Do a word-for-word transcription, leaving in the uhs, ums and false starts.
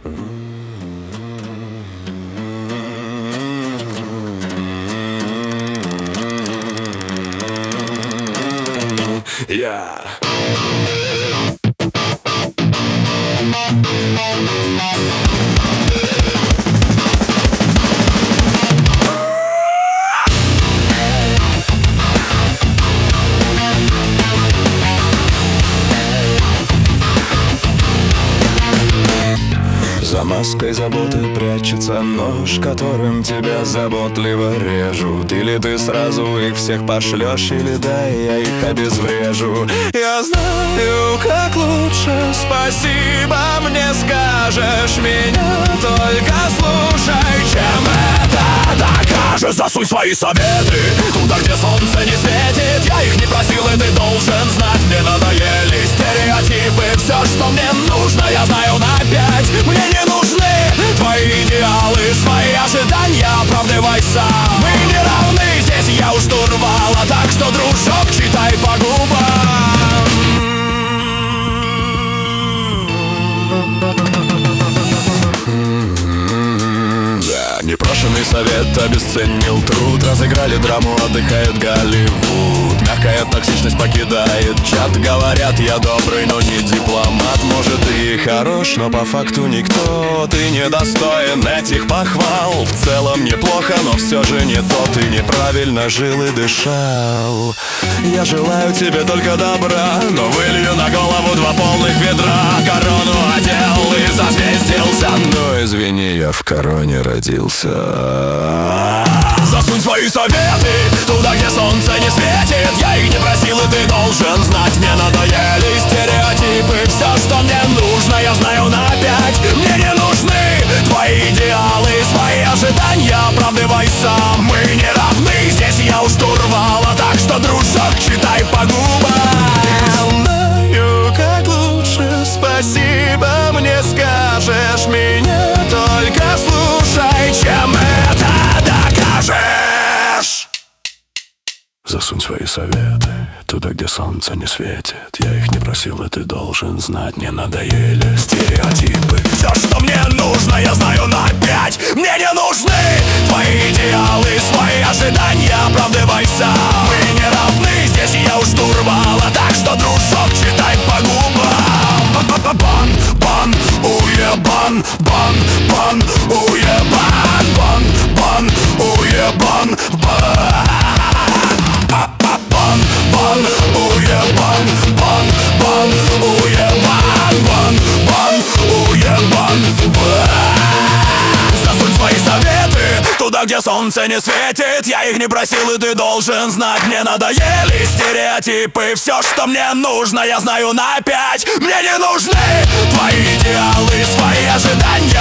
Yeah. За маской заботы прячется нож, которым тебя заботливо режут. Или ты сразу их всех пошлешь, или да, я их обезврежу. Я знаю, как лучше, спасибо мне скажешь. Меня только слушай, чем это докажешь. Засунь свои советы туда, где солнце не светит. Я их не просил, и ты должен знать. Мне надоели стереотипы. Все, что мне нужно, я знаю на пять. Мне не нужны твои идеалы, свои ожидания оправдывай сам. Мы не равны, здесь я у штурвала, так что, дружок, читай по губам. Да, непрошенный совет обесценил труд. Разыграли драму, отдыхает Голливуд. Мягкая токсичность покидает чат. Говорят, я добрый, но не дипломат. Может, ты и хорош, но по факту никто. Ты недостоин этих похвал. В целом неплохо, но все же не то. Ты неправильно жил и дышал. Я желаю тебе только добра, но вылью на голову два полных ведра. Корону одел и засвестился. Но извини, я в короне родился. Засунь свои советы туда, где солнце не светит. Я их не просил, и ты должен знать. Мне надоели стереотипы. Все, что мне нужно, я знаю на пять. Мне не нужны твои идеалы, свои ожидания оправдывай сам. Мы не равны, здесь я у штурвала, так что, дружок, читай по губам. Знаю, как лучше, спасибо мне скажешь. Меня только слушай, чем это докажешь. Засунь свои советы туда, где солнце не светит. Я их не просил, и ты должен знать. Мне надоели стереотипы. Все, что мне нужно, я знаю на пять. Мне не нужны твои идеалы, свои ожидания оправдывай сам. Мы не равны, здесь я у штурвала, так что, дружок, читай по губам. Бан, бан, уебан, бан, бан, уебан, бан, бан, уебан, бан. Бан, бан, уебан, бан, бан, уебан, бан, бан, уебан, бан. Засунь свои советы туда, где солнце не светит. Я их не просил, и ты должен знать. Мне надоели стереотипы. Все, что мне нужно, я знаю на пять. Мне не нужны твои идеалы, свои ожидания